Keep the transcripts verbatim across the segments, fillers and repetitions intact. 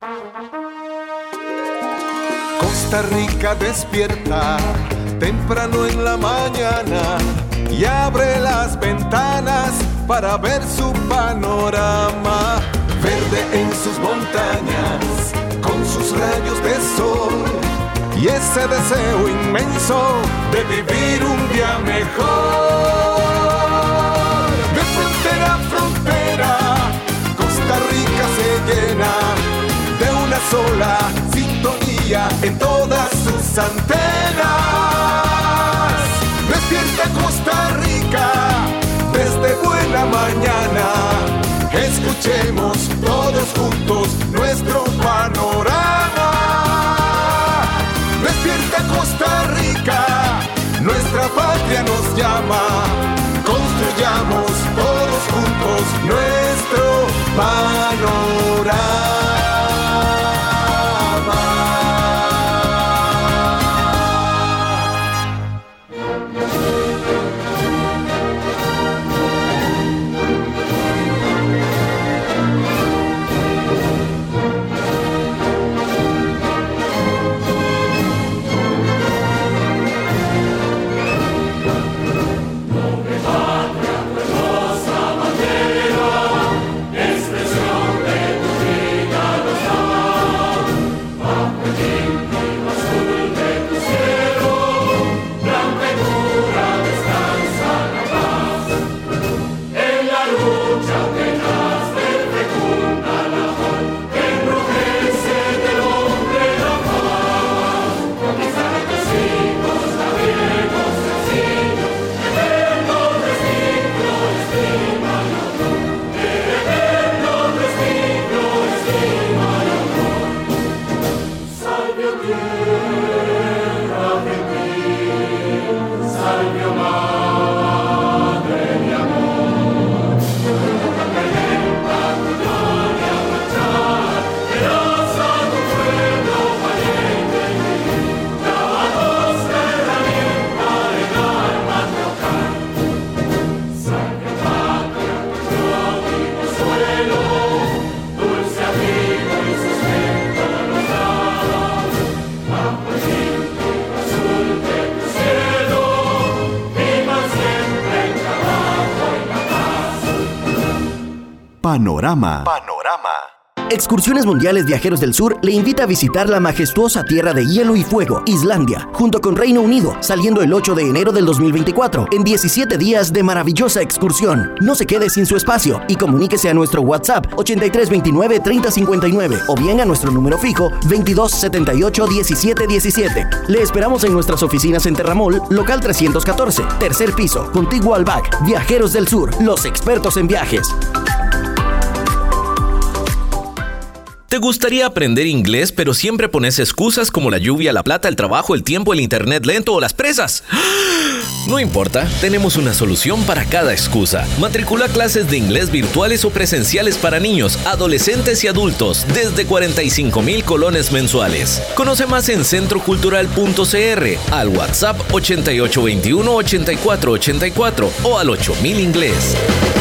Costa Rica despierta temprano en la mañana y abre las ventanas para ver su panorama. Verde en sus montañas, con sus rayos de sol y ese deseo inmenso de vivir un día mejor. De frontera a frontera, Costa Rica se llena de una sola sintonía en todas sus antenas. Despierta Costa Rica desde buena mañana. Escuchemos todos juntos nuestro panorama. Despierta Costa Rica, nuestra patria nos llama. Construyamos todos juntos nuestro panorama. Panorama. Panorama. Excursiones Mundiales Viajeros del Sur le invita a visitar la majestuosa tierra de hielo y fuego, Islandia, junto con Reino Unido, saliendo el ocho de enero del dos mil veinticuatro, en diecisiete días de maravillosa excursión. No se quede sin su espacio y comuníquese a nuestro WhatsApp ochenta y tres veintinueve treinta cincuenta y nueve o bien a nuestro número fijo veintidós setenta y ocho diecisiete diecisiete. Le esperamos en nuestras oficinas en Terramol, local trescientos catorce, tercer piso, contiguo al B A C. Viajeros del Sur, los expertos en viajes. ¿Te gustaría aprender inglés, pero siempre pones excusas como la lluvia, la plata, el trabajo, el tiempo, el internet lento o las presas? No importa, tenemos una solución para cada excusa. Matricula clases de inglés virtuales o presenciales para niños, adolescentes y adultos desde cuarenta y cinco mil colones mensuales. Conoce más en centro cultural punto c r, al WhatsApp ochenta y ocho veintiuno ochenta y cuatro ochenta y cuatro o al ocho mil inglés.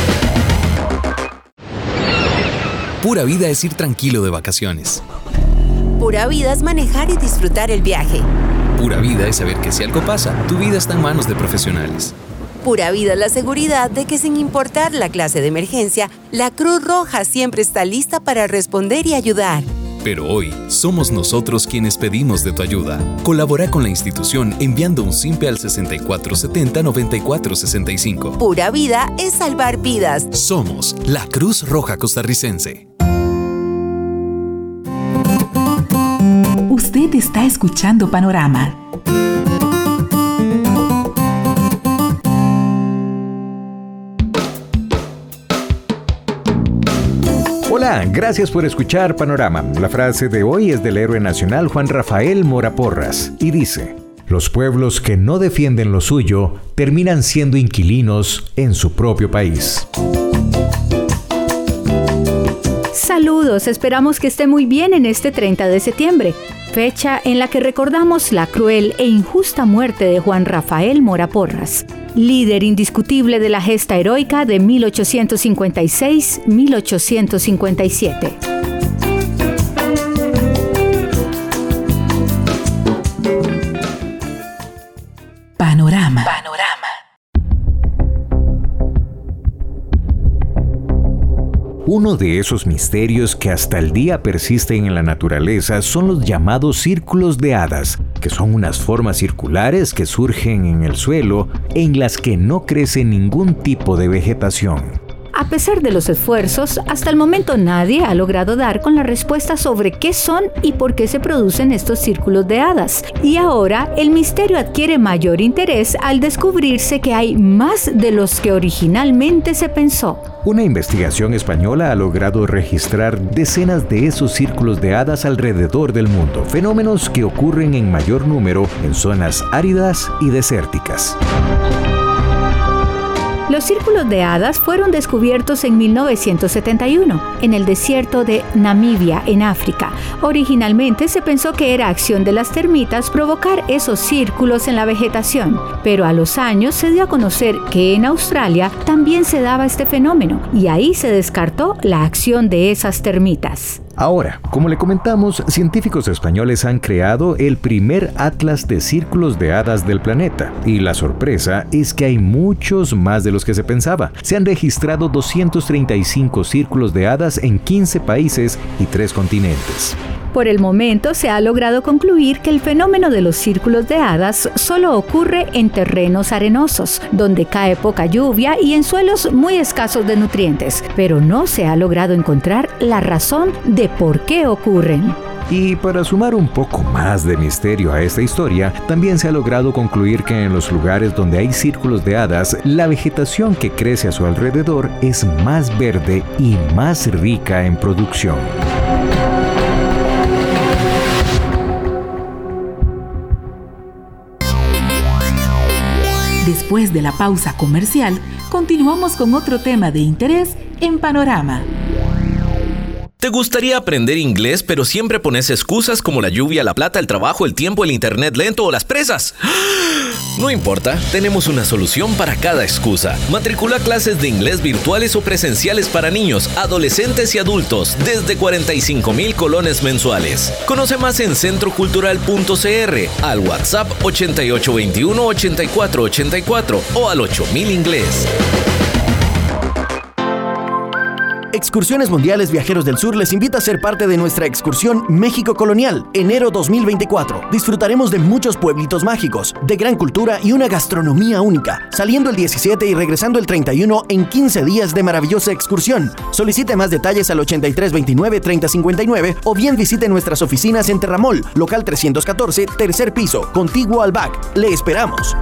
Pura vida es ir tranquilo de vacaciones. Pura vida es manejar y disfrutar el viaje. Pura vida es saber que si algo pasa, tu vida está en manos de profesionales. Pura vida es la seguridad de que sin importar la clase de emergencia, la Cruz Roja siempre está lista para responder y ayudar. Pero hoy, somos nosotros quienes pedimos de tu ayuda. Colabora con la institución enviando un simpe al sesenta y cuatro setenta noventa y cuatro sesenta y cinco. Pura vida es salvar vidas. Somos la Cruz Roja Costarricense. Usted está escuchando Panorama. Hola, gracias por escuchar Panorama. La frase de hoy es del héroe nacional Juan Rafael Mora Porras y dice: los pueblos que no defienden lo suyo terminan siendo inquilinos en su propio país. Saludos, esperamos que esté muy bien en este treinta de septiembre, fecha en la que recordamos la cruel e injusta muerte de Juan Rafael Mora Porras, líder indiscutible de la gesta heroica de mil ochocientos cincuenta y seis a mil ochocientos cincuenta y siete. Uno de esos misterios que hasta el día persisten en la naturaleza son los llamados círculos de hadas, que son unas formas circulares que surgen en el suelo en las que no crece ningún tipo de vegetación. A pesar de los esfuerzos, hasta el momento nadie ha logrado dar con la respuesta sobre qué son y por qué se producen estos círculos de hadas. Y ahora el misterio adquiere mayor interés al descubrirse que hay más de los que originalmente se pensó. Una investigación española ha logrado registrar decenas de esos círculos de hadas alrededor del mundo, fenómenos que ocurren en mayor número en zonas áridas y desérticas. Los círculos de hadas fueron descubiertos en mil novecientos setenta y uno, en el desierto de Namibia, en África. Originalmente se pensó que era acción de las termitas provocar esos círculos en la vegetación, pero a los años se dio a conocer que en Australia también se daba este fenómeno, y ahí se descartó la acción de esas termitas. Ahora, como le comentamos, científicos españoles han creado el primer atlas de círculos de hadas del planeta. Y la sorpresa es que hay muchos más de los que se pensaba. Se han registrado doscientos treinta y cinco círculos de hadas en quince países y tres continentes. Por el momento se ha logrado concluir que el fenómeno de los círculos de hadas solo ocurre en terrenos arenosos, donde cae poca lluvia y en suelos muy escasos de nutrientes, pero no se ha logrado encontrar la razón de por qué ocurren. Y para sumar un poco más de misterio a esta historia, también se ha logrado concluir que en los lugares donde hay círculos de hadas, la vegetación que crece a su alrededor es más verde y más rica en producción. Después de la pausa comercial, continuamos con otro tema de interés en Panorama. ¿Te gustaría aprender inglés, pero siempre pones excusas como la lluvia, la plata, el trabajo, el tiempo, el internet lento o las presas? No importa, tenemos una solución para cada excusa. Matricula clases de inglés virtuales o presenciales para niños, adolescentes y adultos desde cuarenta y cinco mil colones mensuales. Conoce más en centro cultural punto c r, al WhatsApp ochenta y ocho veintiuno, ochenta y cuatro ochenta y cuatro o al ocho mil inglés. Excursiones Mundiales Viajeros del Sur les invita a ser parte de nuestra excursión México Colonial, enero dos mil veinticuatro. Disfrutaremos de muchos pueblitos mágicos, de gran cultura y una gastronomía única, saliendo el diecisiete y regresando el treinta y uno en quince días de maravillosa excursión. Solicite más detalles al ochenta y tres veintinueve treinta cincuenta y nueve o bien visite nuestras oficinas en Terramol, local trescientos catorce, tercer piso, contiguo al B A C. Le esperamos.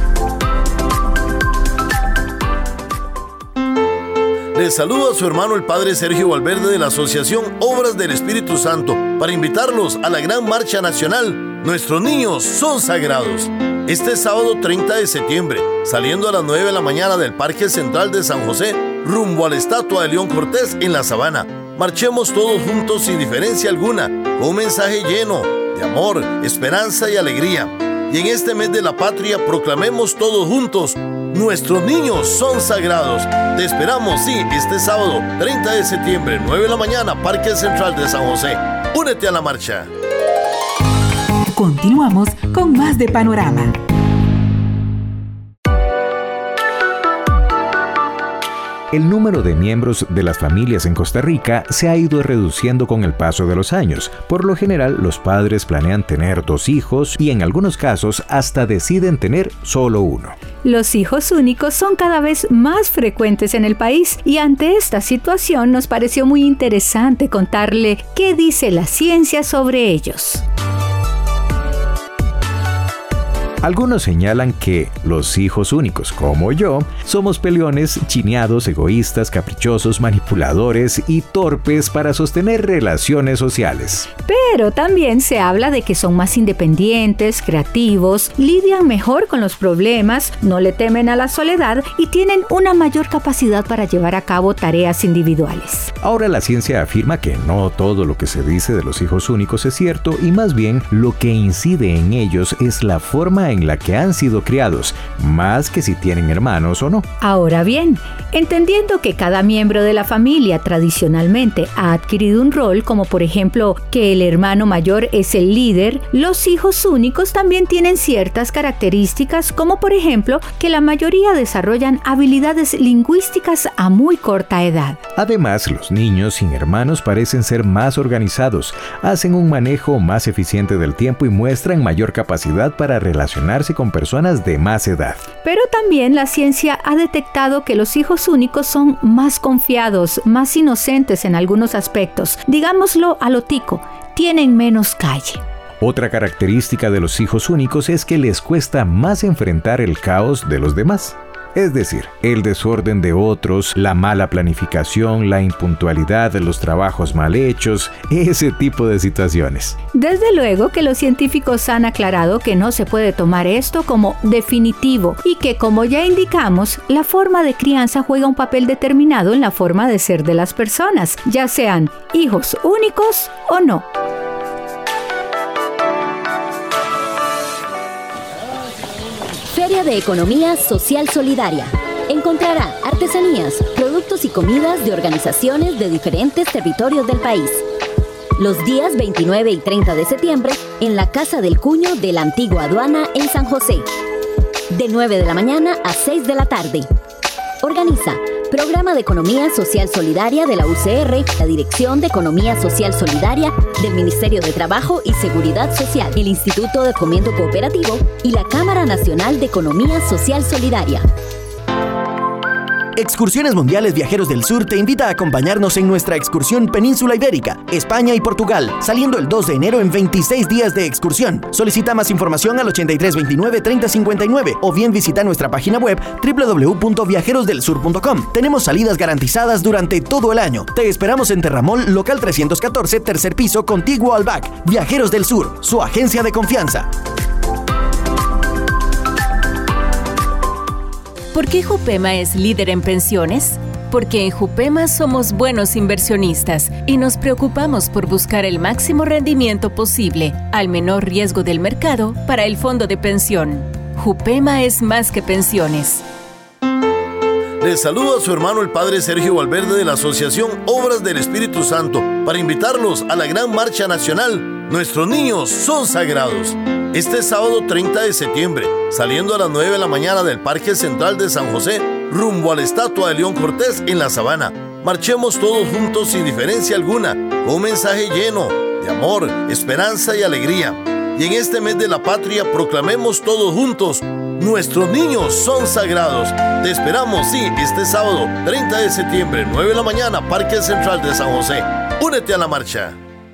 Les saluda a su hermano el Padre Sergio Valverde de la Asociación Obras del Espíritu Santo para invitarlos a la gran marcha nacional Nuestros Niños Son Sagrados. Este sábado treinta de septiembre, saliendo a las nueve de la mañana del Parque Central de San José, rumbo a la estatua de León Cortés en la Sabana. Marchemos todos juntos sin diferencia alguna, con un mensaje lleno de amor, esperanza y alegría. Y en este mes de la patria proclamemos todos juntos: nuestros niños son sagrados. Te esperamos, sí, este sábado, treinta de septiembre, nueve de la mañana, Parque Central de San José. Únete a la marcha. Continuamos con más de Panorama. El número de miembros de las familias en Costa Rica se ha ido reduciendo con el paso de los años. Por lo general, los padres planean tener dos hijos y en algunos casos hasta deciden tener solo uno. Los hijos únicos son cada vez más frecuentes en el país y ante esta situación nos pareció muy interesante contarle qué dice la ciencia sobre ellos. Algunos señalan que los hijos únicos, como yo, somos peleones, chineados, egoístas, caprichosos, manipuladores y torpes para sostener relaciones sociales. Pero también se habla de que son más independientes, creativos, lidian mejor con los problemas, no le temen a la soledad y tienen una mayor capacidad para llevar a cabo tareas individuales. Ahora la ciencia afirma que no todo lo que se dice de los hijos únicos es cierto y más bien lo que incide en ellos es la forma en en la que han sido criados, más que si tienen hermanos o no. Ahora bien, entendiendo que cada miembro de la familia tradicionalmente ha adquirido un rol, como por ejemplo que el hermano mayor es el líder, los hijos únicos también tienen ciertas características, como por ejemplo que la mayoría desarrollan habilidades lingüísticas a muy corta edad. Además, los niños sin hermanos parecen ser más organizados, hacen un manejo más eficiente del tiempo y muestran mayor capacidad para relacionarse con personas de más edad. Pero también la ciencia ha detectado que los hijos únicos son más confiados, más inocentes en algunos aspectos, digámoslo a lo tico, tienen menos calle. Otra característica de los hijos únicos es que les cuesta más enfrentar el caos de los demás. Es decir, el desorden de otros, la mala planificación, la impuntualidad, los trabajos mal hechos, ese tipo de situaciones. Desde luego que los científicos han aclarado que no se puede tomar esto como definitivo y que, como ya indicamos, la forma de crianza juega un papel determinado en la forma de ser de las personas, ya sean hijos únicos o no. Feria de Economía Social Solidaria. Encontrará artesanías, productos y comidas de organizaciones de diferentes territorios del país. Los días veintinueve y treinta de septiembre en la Casa del Cuño de la Antigua Aduana en San José. De nueve de la mañana a seis de la tarde. Organiza Programa de Economía Social Solidaria de la U C R, la Dirección de Economía Social Solidaria del Ministerio de Trabajo y Seguridad Social, el Instituto de Fomento Cooperativo y la Cámara Nacional de Economía Social Solidaria. Excursiones Mundiales Viajeros del Sur te invita a acompañarnos en nuestra excursión Península Ibérica, España y Portugal, saliendo el dos de enero en veintiséis días de excursión. Solicita más información al ochenta y tres veintinueve treinta cincuenta y nueve o bien visita nuestra página web doble u doble u doble u punto viajeros del sur punto com. Tenemos salidas garantizadas durante todo el año. Te esperamos en Terramol, local trescientos catorce, tercer piso, contiguo al B A C. Viajeros del Sur, su agencia de confianza. ¿Por qué Jupema es líder en pensiones? Porque en Jupema somos buenos inversionistas y nos preocupamos por buscar el máximo rendimiento posible al menor riesgo del mercado para el fondo de pensión. Jupema es más que pensiones. Les saluda a su hermano el Padre Sergio Valverde de la Asociación Obras del Espíritu Santo para invitarlos a la Gran Marcha Nacional. Nuestros niños son sagrados. Este sábado treinta de septiembre, saliendo a las nueve de la mañana del Parque Central de San José, rumbo a la estatua de León Cortés en la Sabana. Marchemos todos juntos sin diferencia alguna, con un mensaje lleno de amor, esperanza y alegría. Y en este mes de la patria proclamemos todos juntos: nuestros niños son sagrados. Te esperamos, sí, este sábado treinta de septiembre, nueve de la mañana, Parque Central de San José. Únete a la marcha.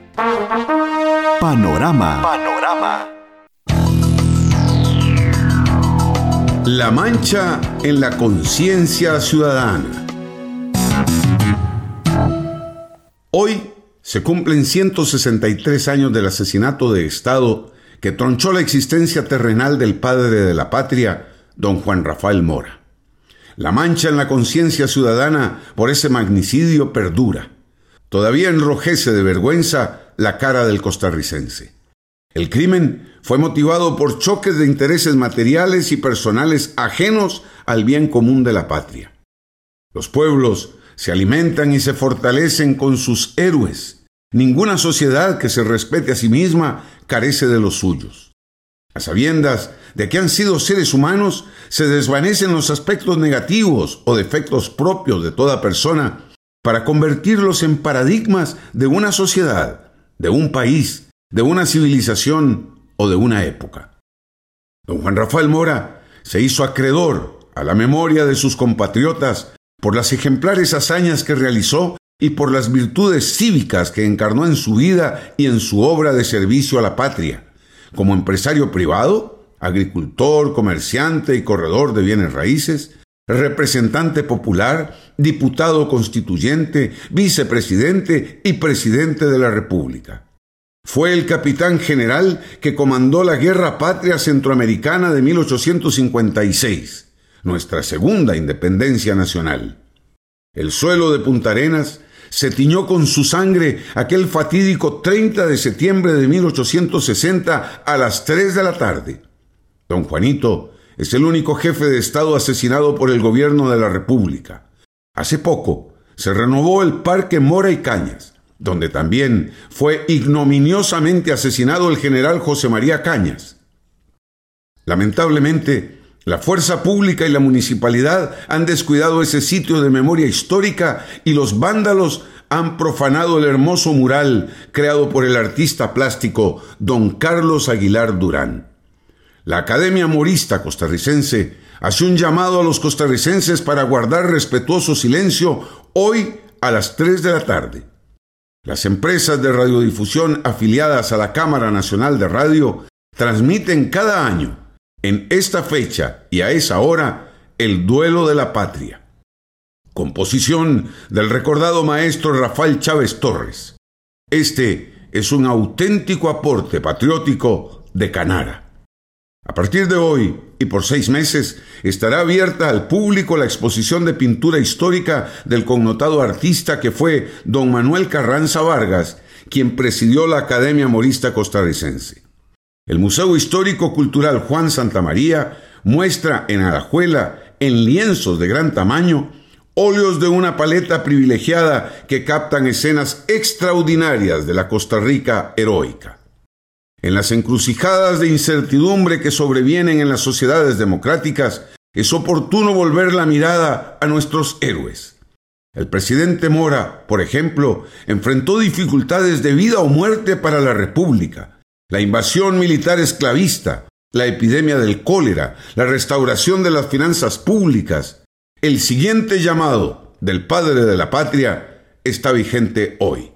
Panorama. Panorama. La mancha en la conciencia ciudadana. Hoy se cumplen ciento sesenta y tres años del asesinato de Estado que tronchó la existencia terrenal del padre de la patria, don Juan Rafael Mora. La mancha en la conciencia ciudadana por ese magnicidio perdura. Todavía enrojece de vergüenza la cara del costarricense. El crimen fue motivado por choques de intereses materiales y personales ajenos al bien común de la patria. Los pueblos se alimentan y se fortalecen con sus héroes. Ninguna sociedad que se respete a sí misma carece de los suyos. A sabiendas de que han sido seres humanos, se desvanecen los aspectos negativos o defectos propios de toda persona para convertirlos en paradigmas de una sociedad, de un país, de una civilización o de una época. Don Juan Rafael Mora se hizo acreedor a la memoria de sus compatriotas por las ejemplares hazañas que realizó y por las virtudes cívicas que encarnó en su vida y en su obra de servicio a la patria, como empresario privado, agricultor, comerciante y corredor de bienes raíces, representante popular, diputado constituyente, vicepresidente y presidente de la República. Fue el capitán general que comandó la Guerra Patria Centroamericana de mil ochocientos cincuenta y seis, nuestra segunda independencia nacional. El suelo de Punta Arenas se tiñó con su sangre aquel fatídico treinta de septiembre de mil ochocientos sesenta a las tres de la tarde. Don Juanito es el único jefe de Estado asesinado por el gobierno de la República. Hace poco se renovó el Parque Mora y Cañas, donde también fue ignominiosamente asesinado el general José María Cañas. Lamentablemente, la fuerza pública y la municipalidad han descuidado ese sitio de memoria histórica y los vándalos han profanado el hermoso mural creado por el artista plástico don Carlos Aguilar Durán. La Academia Morista Costarricense hace un llamado a los costarricenses para guardar respetuoso silencio hoy a las tres de la tarde. Las empresas de radiodifusión afiliadas a la Cámara Nacional de Radio transmiten cada año, en esta fecha y a esa hora, el Duelo de la Patria. Composición del recordado maestro Rafael Chávez Torres. Este es un auténtico aporte patriótico de Canara. A partir de hoy y por seis meses estará abierta al público la exposición de pintura histórica del connotado artista que fue don Manuel Carranza Vargas, quien presidió la Academia Morista Costarricense. El Museo Histórico Cultural Juan Santamaría muestra en Alajuela, en lienzos de gran tamaño, óleos de una paleta privilegiada que captan escenas extraordinarias de la Costa Rica heroica. En las encrucijadas de incertidumbre que sobrevienen en las sociedades democráticas, es oportuno volver la mirada a nuestros héroes. El presidente Mora, por ejemplo, enfrentó dificultades de vida o muerte para la República. La invasión militar esclavista, la epidemia del cólera, la restauración de las finanzas públicas. El siguiente llamado del padre de la patria está vigente hoy.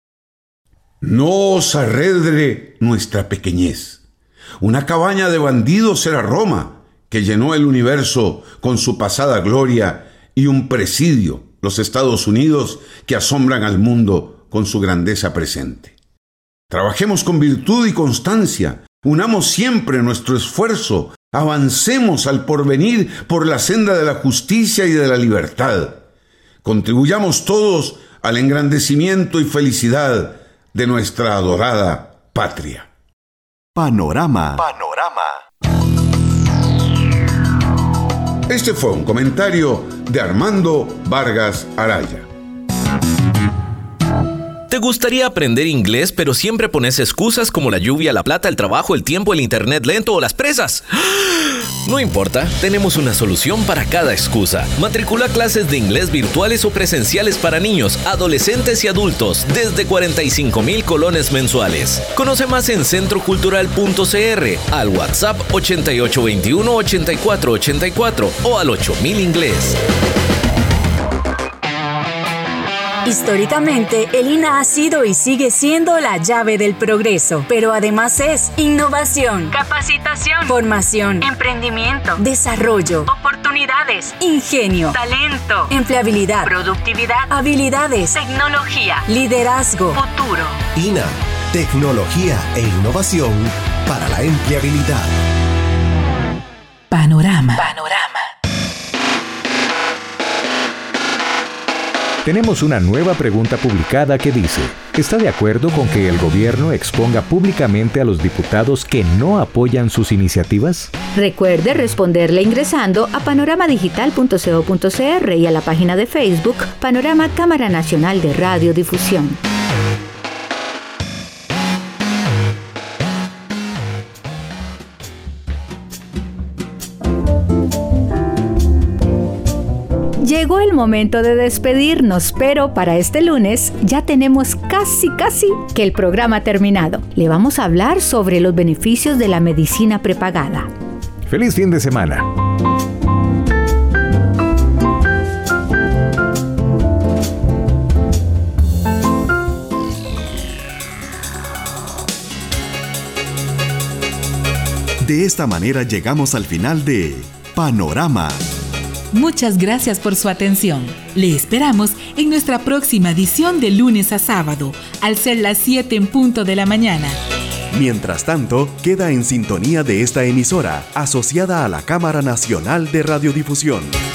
No os arredre nuestra pequeñez. Una cabaña de bandidos era Roma, que llenó el universo con su pasada gloria, y un presidio, los Estados Unidos, que asombran al mundo con su grandeza presente. Trabajemos con virtud y constancia, unamos siempre nuestro esfuerzo, avancemos al porvenir por la senda de la justicia y de la libertad. Contribuyamos todos al engrandecimiento y felicidad de nuestra adorada patria. Panorama. Panorama. Este fue un comentario de Armando Vargas Araya. ¿Te gustaría aprender inglés, pero siempre pones excusas como la lluvia, la plata, el trabajo, el tiempo, el internet lento o las presas? No importa, tenemos una solución para cada excusa. Matricula clases de inglés virtuales o presenciales para niños, adolescentes y adultos desde cuarenta y cinco mil colones mensuales. Conoce más en centro cultural punto c r, al WhatsApp ochenta y ocho veintiuno ochenta y cuatro ochenta y cuatro o al ocho mil inglés. Históricamente, el I N A ha sido y sigue siendo la llave del progreso, pero además es innovación, capacitación, formación, emprendimiento, desarrollo, oportunidades, ingenio, talento, empleabilidad, productividad, habilidades, tecnología, liderazgo, futuro. I N A, tecnología e innovación para la empleabilidad. Panorama. Panorama. Tenemos una nueva pregunta publicada que dice: ¿está de acuerdo con que el gobierno exponga públicamente a los diputados que no apoyan sus iniciativas? Recuerde responderle ingresando a panorama digital punto co punto c r y a la página de Facebook Panorama Cámara Nacional de Radiodifusión. Llegó el momento de despedirnos, pero para este lunes ya tenemos casi, casi que el programa terminado. Le vamos a hablar sobre los beneficios de la medicina prepagada. ¡Feliz fin de semana! De esta manera llegamos al final de Panorama. Muchas gracias por su atención. Le esperamos en nuestra próxima edición de lunes a sábado, al ser las siete en punto de la mañana. Mientras tanto, queda en sintonía de esta emisora, asociada a la Cámara Nacional de Radiodifusión.